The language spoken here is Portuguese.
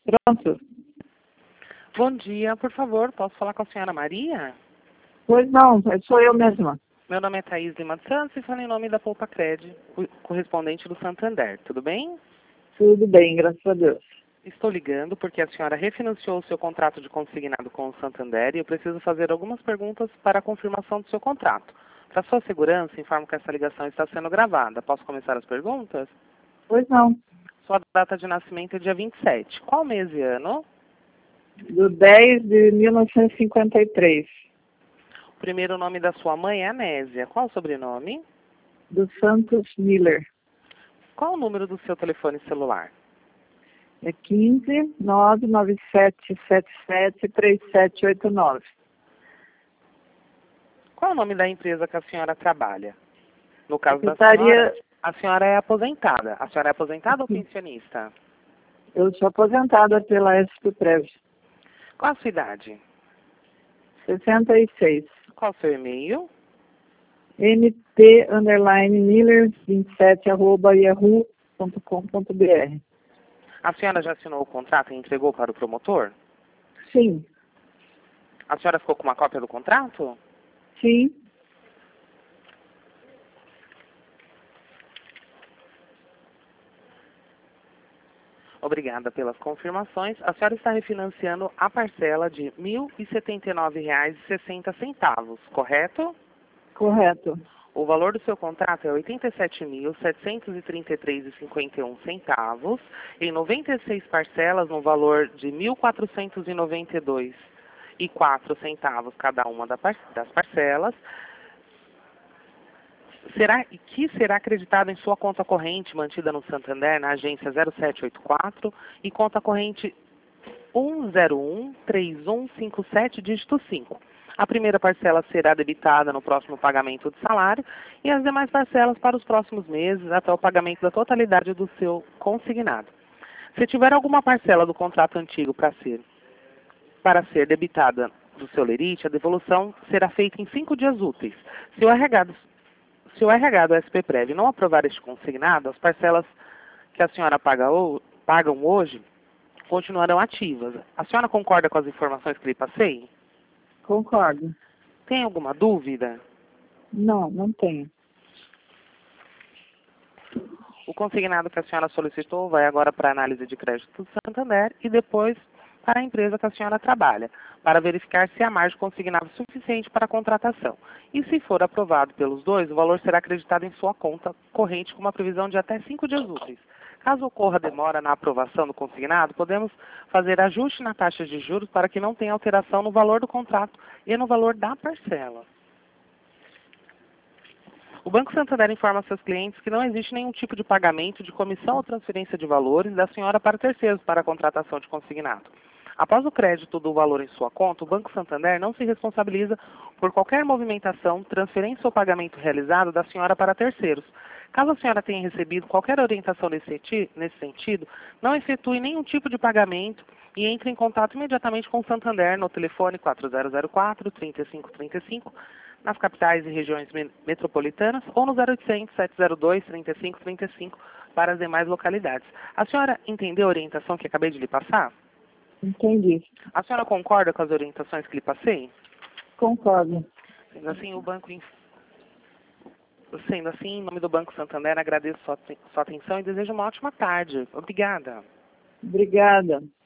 Pronto. Bom dia, por favor, posso falar com a senhora Maria? Pois não, sou eu mesma. Meu nome é Thaís Lima de Santos e falo em nome da Poupa Cred, correspondente do Santander, tudo bem? Tudo bem, graças a Deus. Estou ligando porque a senhora refinanciou o seu contrato de consignado com o Santander e eu preciso fazer algumas perguntas para a confirmação do seu contrato. Para sua segurança, informo que essa ligação está sendo gravada. Posso começar as perguntas? Pois não. Sua data de nascimento é dia 27. Qual mês e ano? Do 10 de 1953. O primeiro nome da sua mãe é Anésia. Qual o sobrenome? Do Santos Miller. Qual o número do seu telefone celular? É 15 99777 3789. Qual o nome da empresa que a senhora trabalha? No caso da Secretaria... senhora, a senhora é aposentada. A senhora é aposentada ou pensionista? Eu sou aposentada pela SP-Prev. Qual a sua idade? 66. Qual o seu e-mail? mt_miller27@yahoo.com.br. A senhora já assinou o contrato e entregou para o promotor? Sim. A senhora ficou com uma cópia do contrato? Sim. Obrigada pelas confirmações. A senhora está refinanciando a parcela de R$ 1.079,60, correto? Correto. O valor do seu contrato é R$ 87.733,51, em 96 parcelas no valor de R$ 1.492,04 cada uma das parcelas, será acreditado em sua conta corrente mantida no Santander, na agência 0784 e conta corrente 1013157, dígito 5. A primeira parcela será debitada no próximo pagamento de salário e as demais parcelas para os próximos meses até o pagamento da totalidade do seu consignado. Se tiver alguma parcela do contrato antigo para ser debitada do seu lerite, a devolução será feita em 5 dias úteis. Se o RH do SP-Prev não aprovar este consignado, as parcelas que a senhora pagam hoje continuarão ativas. A senhora concorda com as informações que lhe passei? Concordo. Tem alguma dúvida? Não, não tenho. O consignado que a senhora solicitou vai agora para a análise de crédito do Santander e depois para a empresa que a senhora trabalha, para verificar se há margem consignada suficiente para a contratação. E se for aprovado pelos dois, o valor será acreditado em sua conta corrente com uma previsão de até 5 dias úteis. Caso ocorra demora na aprovação do consignado, podemos fazer ajuste na taxa de juros para que não tenha alteração no valor do contrato e no valor da parcela. O Banco Santander informa seus clientes que não existe nenhum tipo de pagamento de comissão ou transferência de valores da senhora para terceiros para a contratação de consignado. Após o crédito do valor em sua conta, o Banco Santander não se responsabiliza por qualquer movimentação, transferência ou pagamento realizado da senhora para terceiros. Caso a senhora tenha recebido qualquer orientação nesse sentido, não efetue nenhum tipo de pagamento e entre em contato imediatamente com o Santander no telefone 4004-3535, nas capitais e regiões metropolitanas, ou no 0800-702-3535 para as demais localidades. A senhora entendeu a orientação que acabei de lhe passar? Entendi. A senhora concorda com as orientações que lhe passei? Concordo. Sendo assim, em nome do Banco Santander, agradeço sua atenção e desejo uma ótima tarde. Obrigada. Obrigada.